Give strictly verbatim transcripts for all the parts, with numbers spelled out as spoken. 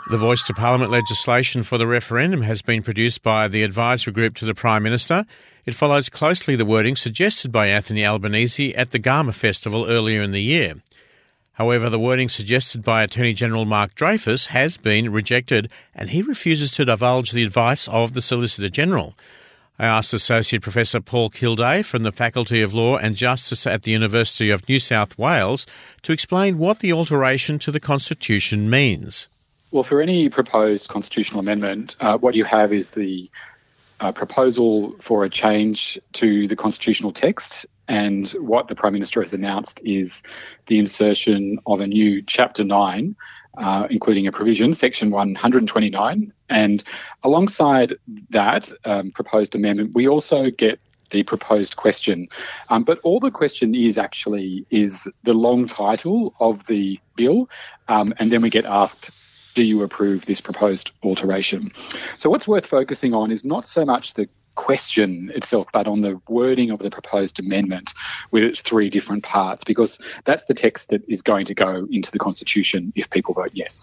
The Voice to Parliament legislation for the referendum has been produced by the advisory group to the Prime Minister. It follows closely the wording suggested by Anthony Albanese at the Garma Festival earlier in the year. However, the wording suggested by Attorney General Mark Dreyfus has been rejected, and he refuses to divulge the advice of the Solicitor General. I asked Associate Professor Paul Kilday from the Faculty of Law and Justice at the University of New South Wales to explain what the alteration to the Constitution means. Well, for any proposed constitutional amendment, uh, what you have is the uh, proposal for a change to the constitutional text, and what the Prime Minister has announced is the insertion of a new Chapter nine, uh, including a provision, Section one twenty-nine, and alongside that um, proposed amendment, we also get the proposed question. Um, but all the question is actually is the long title of the bill, um, and then we get asked, do you approve this proposed alteration? So what's worth focusing on is not so much the question itself, but on the wording of the proposed amendment with its three different parts, because that's the text that is going to go into the Constitution if people vote yes.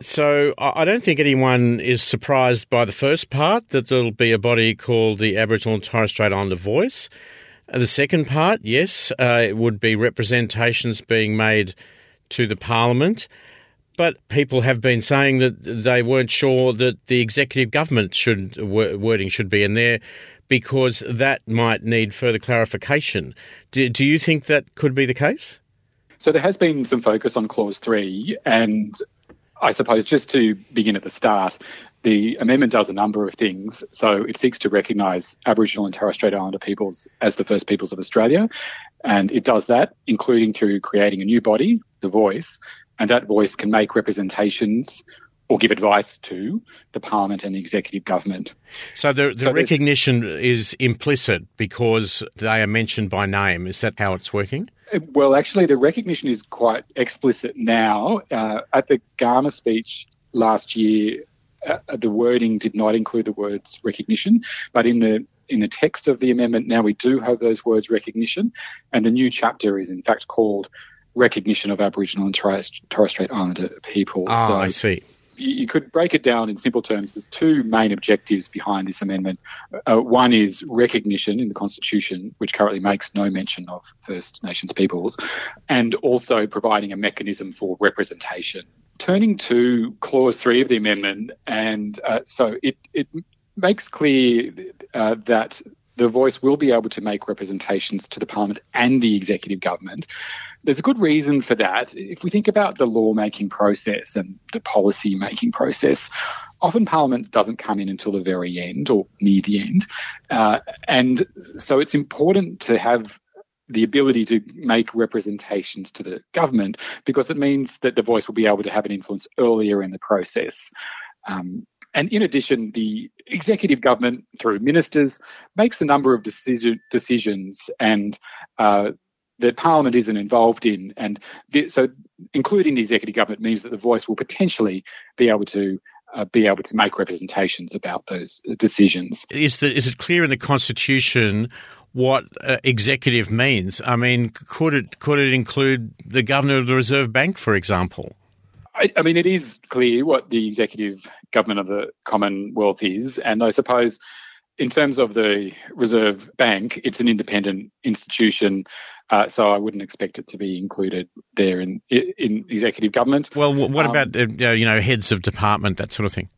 So I don't think anyone is surprised by the first part, that there'll be a body called the Aboriginal and Torres Strait Islander Voice. The second part, yes, uh, it would be representations being made to the Parliament. But people have been saying that they weren't sure that the executive government should wording should be in there because that might need further clarification. Do, do you think that could be the case? So there has been some focus on Clause three, and I suppose just to begin at the start, the amendment does a number of things. So it seeks to recognise Aboriginal and Torres Strait Islander peoples as the first peoples of Australia, and it does that including through creating a new body, the Voice, and that voice can make representations or give advice to the Parliament and the executive government. So the, the so recognition is implicit because they are mentioned by name. Is that how it's working? Well, actually, the recognition is quite explicit now. Uh, at the Garma speech last year, uh, the wording did not include the words recognition, but in the in the text of the amendment now we do have those words recognition, and the new chapter is in fact called Recognition of Aboriginal and Torres Strait Islander people. Ah, so I see. You could break it down in simple terms. There's two main objectives behind this amendment. Uh, one is recognition in the Constitution, which currently makes no mention of First Nations peoples, and also providing a mechanism for representation. Turning to Clause three of the amendment, and uh, so it, it makes clear uh, that the Voice will be able to make representations to the Parliament and the executive government. There's a good reason for that. If we think about the lawmaking process and the policy-making process, often Parliament doesn't come in until the very end or near the end. Uh, and so it's important to have the ability to make representations to the government because it means that the Voice will be able to have an influence earlier in the process. Um, And in addition, the executive government, through ministers, makes a number of decision, decisions and uh, that Parliament isn't involved in. And the, so including the executive government means that the Voice will potentially be able to uh, be able to make representations about those decisions. Is, the, is it clear in the Constitution what uh, executive means? I mean, could it could it include the Governor of the Reserve Bank, for example? I, I mean, it is clear what the executive government of the Commonwealth is, and I suppose in terms of the Reserve Bank, it's an independent institution, uh, so I wouldn't expect it to be included there in in executive government. Well, what um, about uh, you know heads of department, that sort of thing?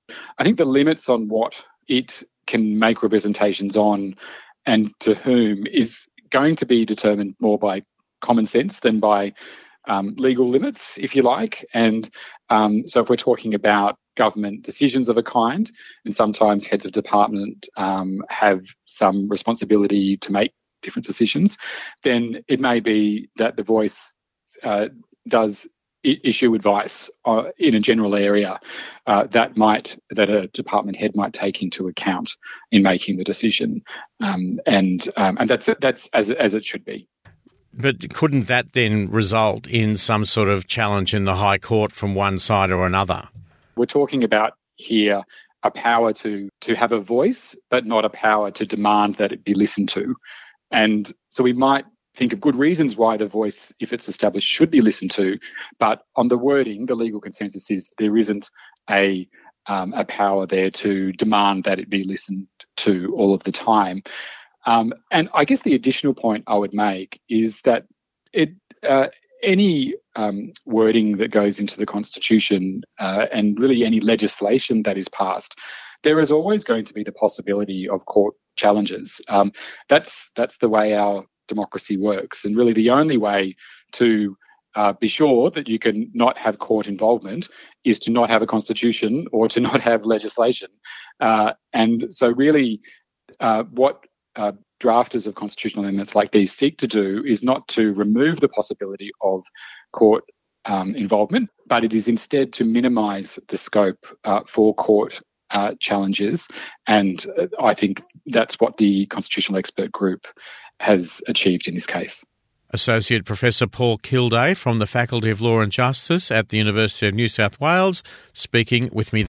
I think the limits on what it can make representations on and to whom is going to be determined more by common sense than by Um, legal limits, if you like. And um, so if we're talking about government decisions of a kind, and sometimes heads of department um, have some responsibility to make different decisions, then it may be that the Voice uh, does I- issue advice uh, in a general area uh, that might that a department head might take into account in making the decision, um, and um, and that's that's as as it should be. But couldn't that then result in some sort of challenge in the High Court from one side or another? We're talking about here a power to, to have a voice, but not a power to demand that it be listened to. And so we might think of good reasons why the voice, if it's established, should be listened to. But on the wording, the legal consensus is there isn't a um, a power there to demand that it be listened to all of the time. Um, and I guess the additional point I would make is that it uh, any um, wording that goes into the Constitution uh, and really any legislation that is passed, there is always going to be the possibility of court challenges. Um, that's that's the way our democracy works, and really the only way to uh, be sure that you can not have court involvement is to not have a constitution or to not have legislation. Uh, and so, really, uh, what uh, drafters of constitutional amendments like these seek to do is not to remove the possibility of court um, involvement, but it is instead to minimise the scope uh, for court Uh, challenges, and uh, I think that's what the Constitutional Expert Group has achieved in this case. Associate Professor Paul Kilday from the Faculty of Law and Justice at the University of New South Wales, speaking with me.